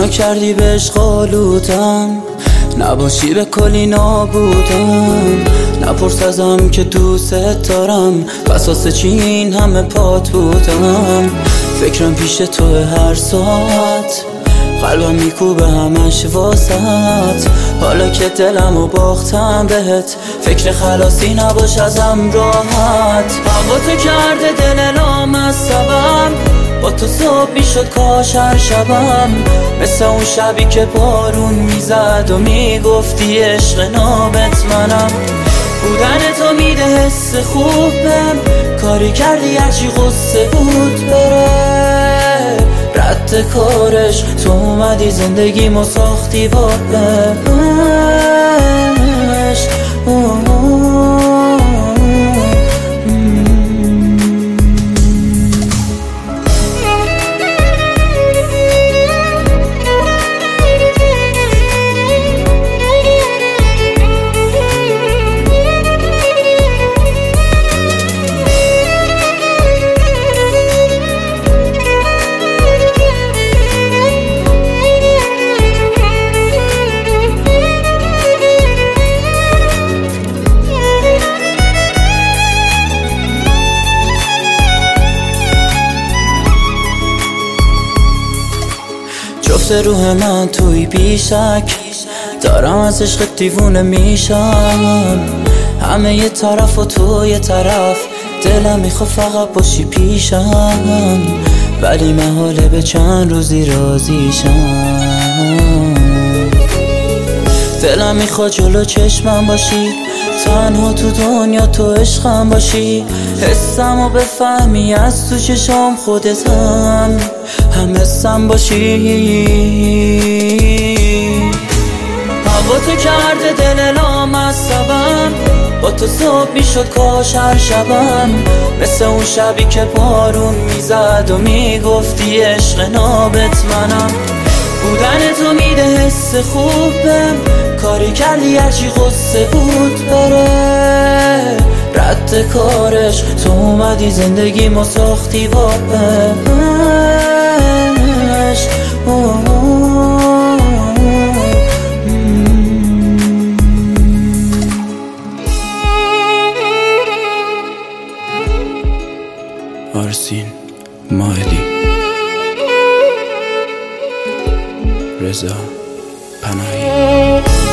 نکردی بهش قالودم، نباشی به کلی نابودم. نپرس ازم که دوست دارم، پس واسه چی این همه پات بودم. فکرم پیش تو هر ساعت، قلبم میکوبه همش واسط. حالا که دلمو باختم بهت، فکر خلاصی نباش ازم راحت. هوا تو کرده دل لامصبم، با تو صبح میشد کاش هر شبم. مثل اون شبی که بارون میزد و میگفتی عشق نابت منم. بودن تو میده حس خوب بهم، کاری کردی هرچی غصه بود بره. رد کارش تو اومدی زندگیمو ساختی با عشق. جفت روح من توی بیشک، دارم از عشق دیوونه میشم. همه یه طرف و تو یه طرف، دلم میخواد فقط باشی پیشم. ولی محاله به چند روزی راضیشم. دلم میخواد جلو چشمم باشی، تنها تو دنیا تو عشقم باشی. حسمو بفهمی از تو چشام خودتم، هم حسم باشی. هوا تو کرده دل لامصبم، با تو صبح میشد کاش هر شبم. مثل اون شبی که بارون میزد و میگفتی عشق نابت منم. بودن تو میده حس خوب بهم، کاری کردی هرچی غصه بود بره. رد کارش تو اومدی زندگیمو ساختی با عشق. آرسین ماهدی، رضا پناهی.